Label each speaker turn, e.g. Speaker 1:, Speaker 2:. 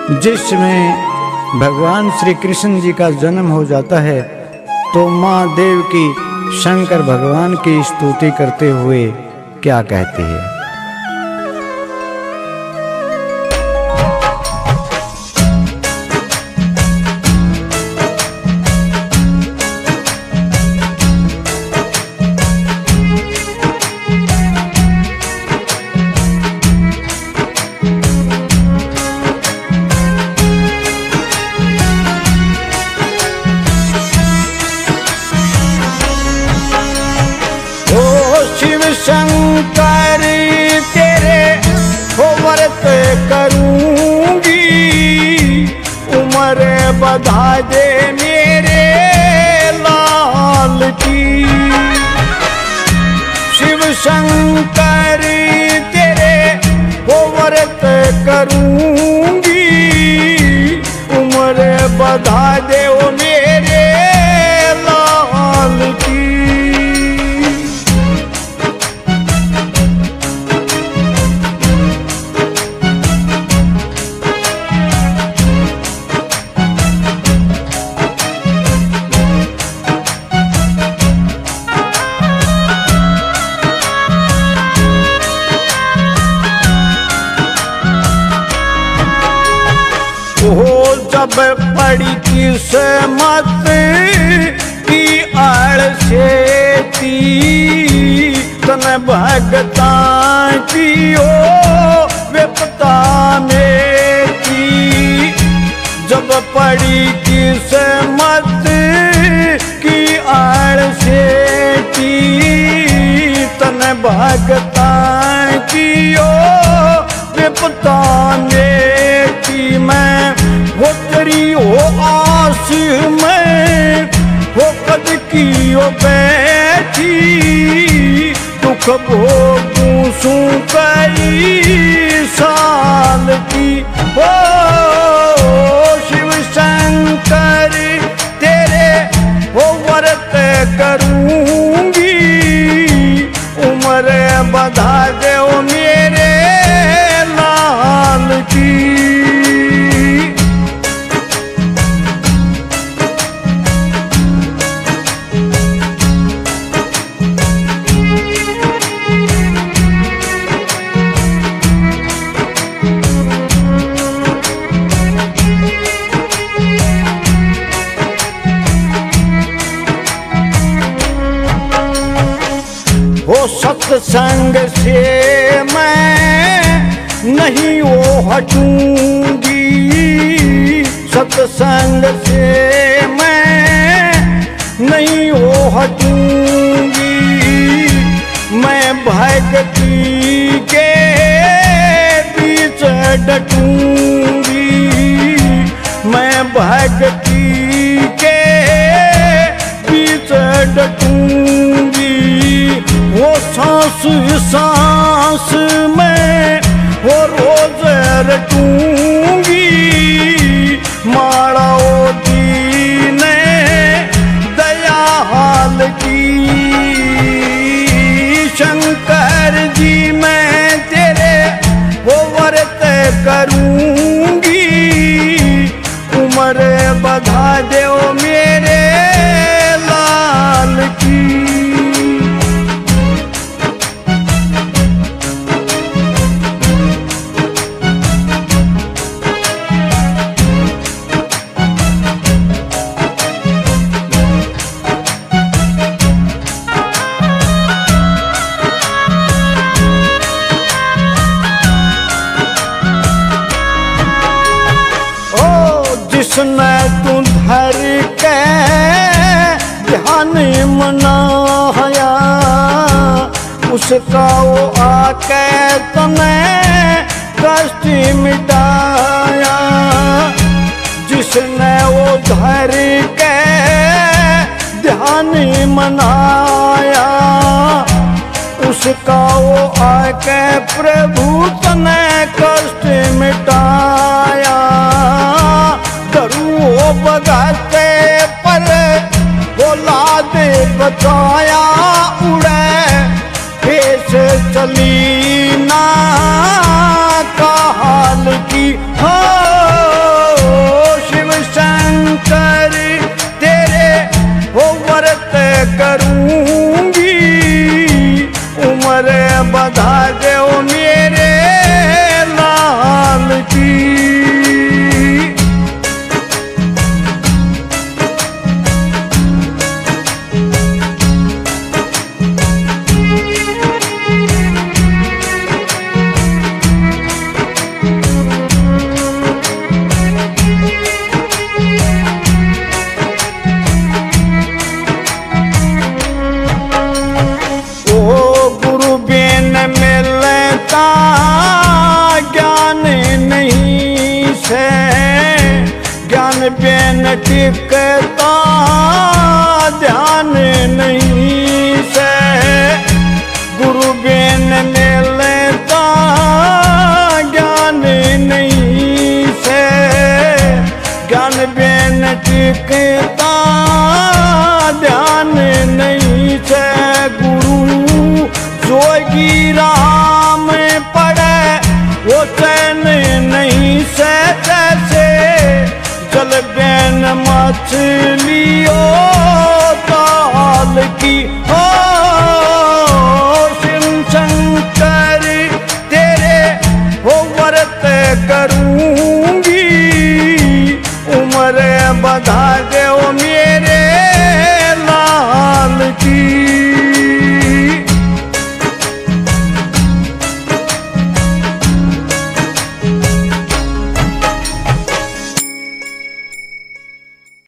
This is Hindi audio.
Speaker 1: जिसमें भगवान श्री कृष्ण जी का जन्म हो जाता है, तो माँ देव की शंकर भगवान की स्तुति करते हुए क्या कहती है।
Speaker 2: शंकर तेरे हो व्रत करूंगी, उम्र बधा दे मेरे लाल की। शिव शंकर तेरे हो व्रत करूंगी, उम्र बधा दे ओ मेरे लाल की। हो जब पड़ी किस्मत की आड़ से तन भगता की ओ विपता में की। जब पड़ी किस्मत की आड़ से तन भगता की ओ विपता में की। मैं वो तेरी हो आस में हो कद की ओ बैठी, दुख भोगूं सू कई साल की। ओ शिव शंकर तेरे हो व्रत करूंगी, उम्र बधा दे ओ मेरे लाल की। हो सत्संग से मैं नहीं वो हटूंगी, सत्संग से मैं नहीं वो हटूंगी। मैं भक्ति के बीच डटूंगी, मैं भक्ति के बीच डटूंगी। वो सांस सांस में वो रोज रटूंगी, माड़ा ओ दीन दयाल की। शंकर जी मैं तेरे वो व्रत करूंगी, उम्र बधा दे ओ मेरे लाल की। जिसने तू धर के ध्यान मनाया, उसका वो आके तने कष्ट मिटाया। जिसने वो धर के ध्यान मनाया, उसका वो आके प्रभु तने कष्ट मिटाया। वो बगाते पर बोला दे बचाया, उड़े फेस चली ना का हाल की। हो से ज्ञान बिन टिकता ध्यान नहीं से गुरु बिन मिलता ज्ञान नहीं से ज्ञान बिन टिकता ध्यान नहीं से गुरु जोगी राम पड़े वो चैन नहीं से जैसे जल बिन मछलियों ताल की